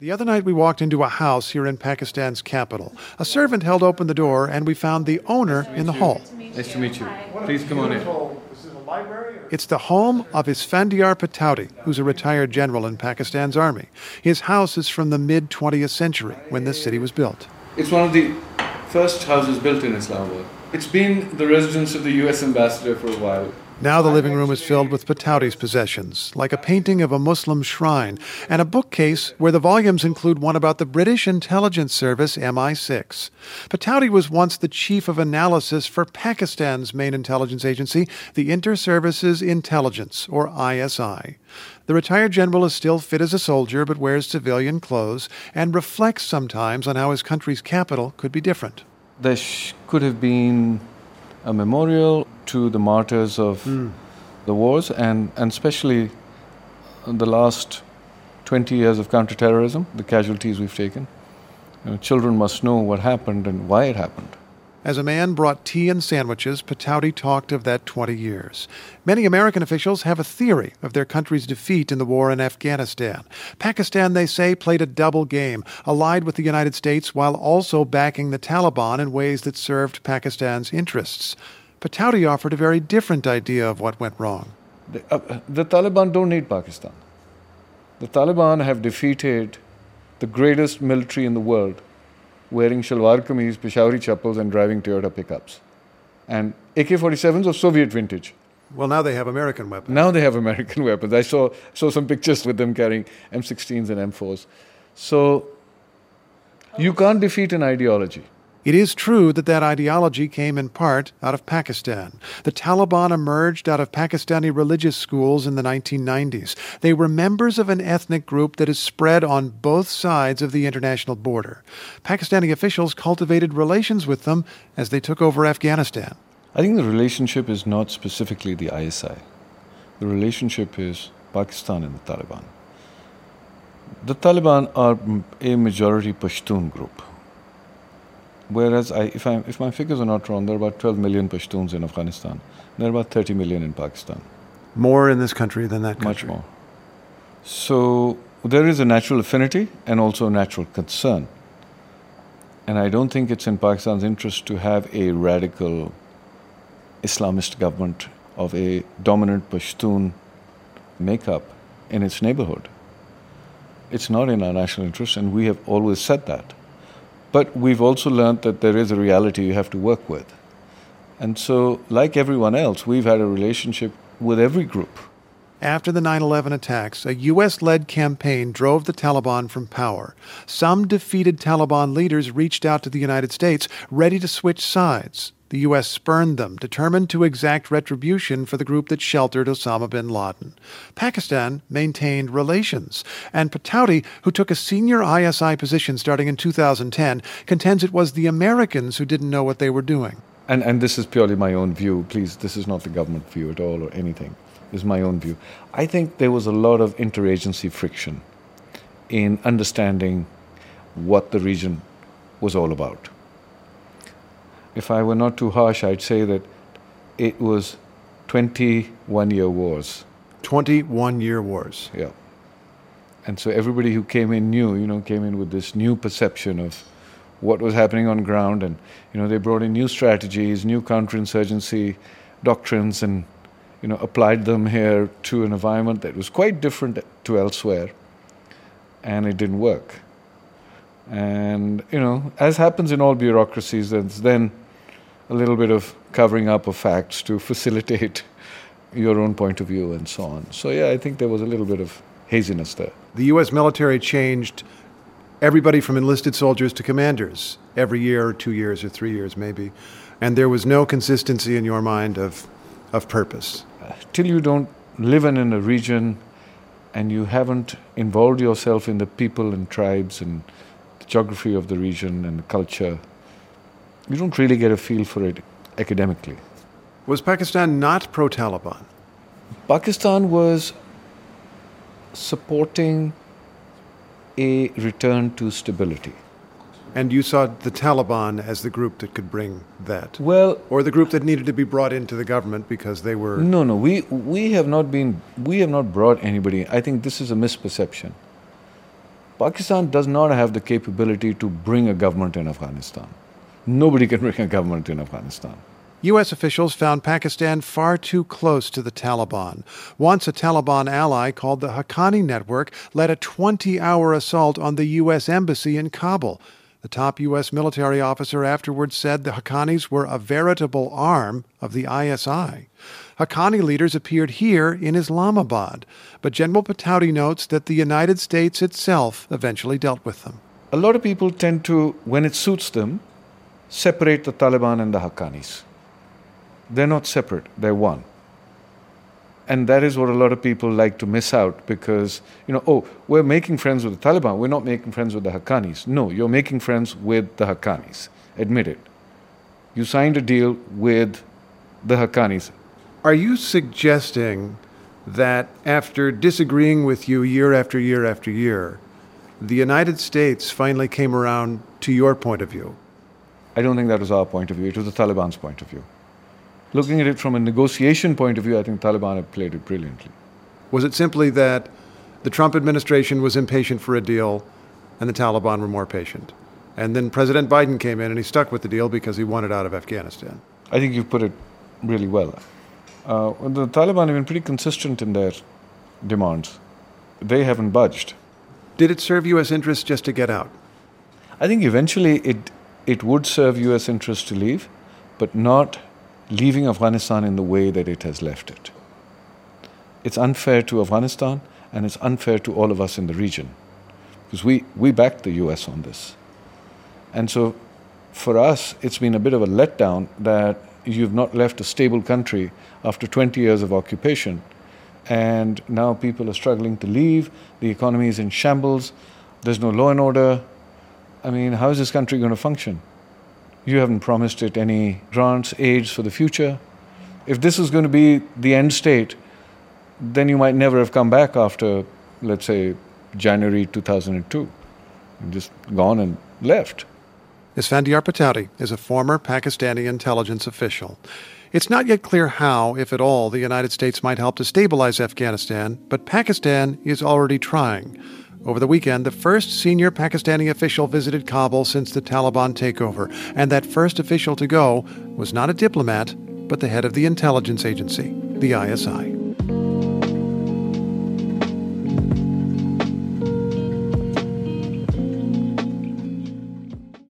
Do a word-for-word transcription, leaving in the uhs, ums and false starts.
The other night we walked into a house here in Pakistan's capital. A servant held open the door and we found the owner in the hall. Nice to meet you. Please come on in. Is it a library? It's the home of Isfandiar Patauti, who's a retired general in Pakistan's army. His house is from the mid-twentieth century, when this city was built. It's one of the first houses built in Islamabad. It's been the residence of the U S ambassador for a while. Now the living room is filled with Patauti's possessions, like a painting of a Muslim shrine, and a bookcase where the volumes include one about the British intelligence service M I six. Patauti was once the chief of analysis for Pakistan's main intelligence agency, the Inter-Services Intelligence, or I S I. The retired general is still fit as a soldier but wears civilian clothes and reflects sometimes on how his country's capital could be different. There sh- could have been a memorial to the martyrs of mm. the wars, and, and especially the last twenty years of counterterrorism, the casualties we've taken. You know, children must know what happened and why it happened. As a man brought tea and sandwiches, Patauti talked of that twenty years. Many American officials have a theory of their country's defeat in the war in Afghanistan. Pakistan, they say, played a double game, allied with the United States while also backing the Taliban in ways that served Pakistan's interests. Patauti offered a very different idea of what went wrong. The, uh, the Taliban don't need Pakistan. The Taliban have defeated the greatest military in the world, wearing shalwar kameez, Peshawari chappals, and driving Toyota pickups. And A K forty-sevens of Soviet vintage. Well, now they have American weapons. Now they have American weapons. I saw saw some pictures with them carrying M sixteens and M fours. So you can't defeat an ideology. It is true that that ideology came in part out of Pakistan. The Taliban emerged out of Pakistani religious schools in the nineteen nineties. They were members of an ethnic group that is spread on both sides of the international border. Pakistani officials cultivated relations with them as they took over Afghanistan. I think the relationship is not specifically the I S I. The relationship is Pakistan and the Taliban. The Taliban are a majority Pashtun group. Whereas, I, if, I, if my figures are not wrong, there are about twelve million Pashtuns in Afghanistan. There are about thirty million in Pakistan. More in this country than that country. Much more. So there is a natural affinity and also a natural concern. And I don't think it's in Pakistan's interest to have a radical Islamist government of a dominant Pashtun makeup in its neighborhood. It's not in our national interest, and we have always said that. But we've also learned that there is a reality you have to work with. And so, like everyone else, we've had a relationship with every group. After the nine eleven attacks, a U S-led campaign drove the Taliban from power. Some defeated Taliban leaders reached out to the United States, ready to switch sides. The U S spurned them, determined to exact retribution for the group that sheltered Osama bin Laden. Pakistan maintained relations, and Patauti, who took a senior I S I position starting in two thousand ten, contends it was the Americans who didn't know what they were doing. And, and this is purely my own view. Please, this is not the government view at all or anything. This is my own view. I think there was a lot of interagency friction in understanding what the region was all about. If I were not too harsh, I'd say that it was twenty-one-year wars. twenty-one-year wars. Yeah. And so everybody who came in knew, you know, came in with this new perception of what was happening on ground. And, you know, they brought in new strategies, new counterinsurgency doctrines, and, you know, applied them here to an environment that was quite different to elsewhere. And it didn't work. And, you know, as happens in all bureaucracies, there's then a little bit of covering up of facts to facilitate your own point of view and so on. So, yeah, I think there was a little bit of haziness there. The U S military changed everybody from enlisted soldiers to commanders every year or two years or three years maybe. And there was no consistency in your mind of, of purpose. Uh, till you don't live in, in a region and you haven't involved yourself in the people and tribes and the geography of the region and the culture, you don't really get a feel for it academically. Was Pakistan not pro-Taliban? Pakistan was supporting a return to stability. And you saw the Taliban as the group that could bring that? Well... Or the group that needed to be brought into the government because they were... No, no, we, we have not been... We have not brought anybody... I think this is a misperception. Pakistan does not have the capability to bring a government in Afghanistan. Nobody can bring a government in Afghanistan. U S officials found Pakistan far too close to the Taliban. Once a Taliban ally called the Haqqani Network led a twenty-hour assault on the U S embassy in Kabul. The top U S military officer afterwards said the Haqqanis were a veritable arm of the I S I. Haqqani leaders appeared here in Islamabad, but General Pataudi notes that the United States itself eventually dealt with them. A lot of people tend to, when it suits them, separate the Taliban and the Haqqanis. They're not separate, they're one. And that is what a lot of people like to miss out because, you know, oh, we're making friends with the Taliban, we're not making friends with the Haqqanis. No, you're making friends with the Haqqanis. Admit it. You signed a deal with the Haqqanis. Are you suggesting that after disagreeing with you year after year after year, the United States finally came around to your point of view? I don't think that was our point of view. It was the Taliban's point of view. Looking at it from a negotiation point of view, I think Taliban have played it brilliantly. Was it simply that the Trump administration was impatient for a deal and the Taliban were more patient? And then President Biden came in and he stuck with the deal because he wanted out of Afghanistan? I think you've put it really well. Uh, the Taliban have been pretty consistent in their demands. They haven't budged. Did it serve U S interests just to get out? I think eventually it it would serve U S interests to leave, but not leaving Afghanistan in the way that it has left it. It's unfair to Afghanistan and it's unfair to all of us in the region because we, we backed the U S on this. And so for us, it's been a bit of a letdown that you've not left a stable country after twenty years of occupation. And now people are struggling to leave. The economy is in shambles. There's no law and order. I mean, how is this country going to function? You haven't promised it any grants, aids for the future. If this is going to be the end state, then you might never have come back after, let's say, January two thousand two. You've just gone and left. Esfandiar Pataudi is a former Pakistani intelligence official. It's not yet clear how, if at all, the United States might help to stabilize Afghanistan, but Pakistan is already trying. Over the weekend, the first senior Pakistani official visited Kabul since the Taliban takeover, and that first official to go was not a diplomat, but the head of the intelligence agency, the I S I.